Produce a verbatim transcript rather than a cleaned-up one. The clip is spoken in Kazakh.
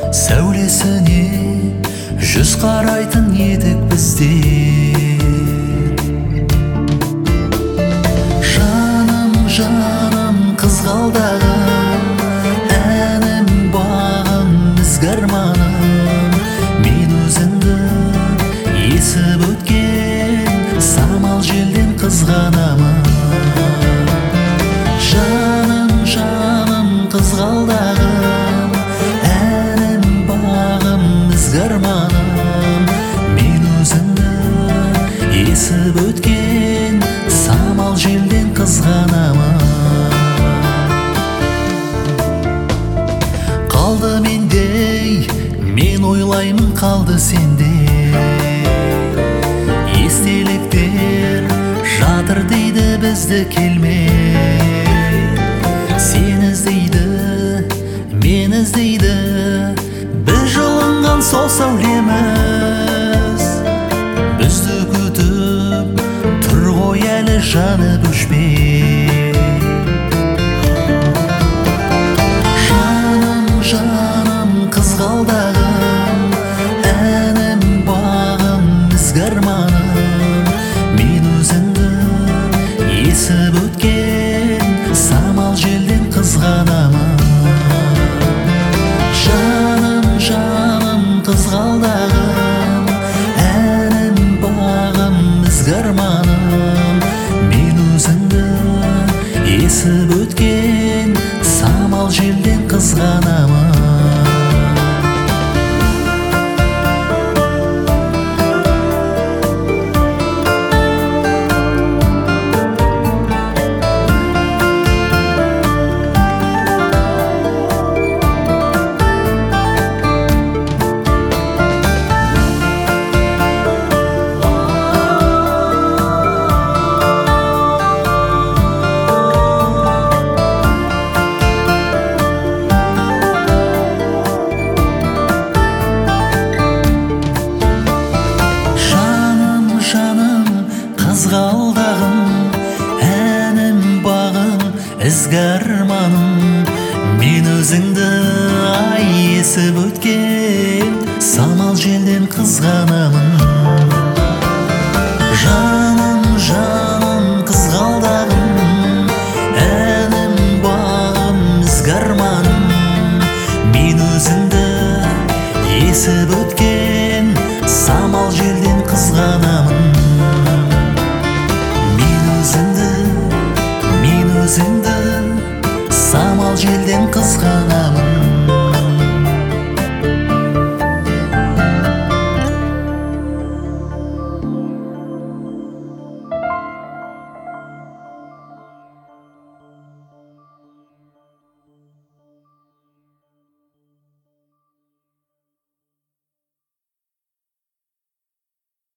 сәулесіне жүз қарайтын едік біздер. Жаным, жаным, қызғалдағым, әнім, бағым, ізгі арманым, мен өзіңді есіп өткен самал желден қызғанамын. Жаным, жаным, қызғалдағым, әнім, бағым, ізгі арманым, мен өзіңді есіп өткен самал желден қызғанамын. Қалды мендей, мен ойлаймын, қалды сенде. Естеліктер жатыр дейді бізді келмей. Сен іздейді, мен іздейді, біз жылынған сол сәулеміз. Бізді күтіп тұр ғой әлі жанып өшпей. Жаным, жаным, қызғалдағым, әнім, бағым, ізгі арманым, мен өзіңді есіп өткен самал желден қызғанамын. Жаным, жаным, қызғалдағым, әнім, бағым, ізгі арманым, мен өзіңді есіп өткен самал желден қызғанамын. Қызғалдағым, әнім, бағым, ізгі арманым, мен өзіңді ай есіп өткен самал желден қызғанамын. Жаным, жаным, қызғалдағым, әнім, бағым, ізгі арманым, мен өзіңді есіп өткен самал желден қызғанамын.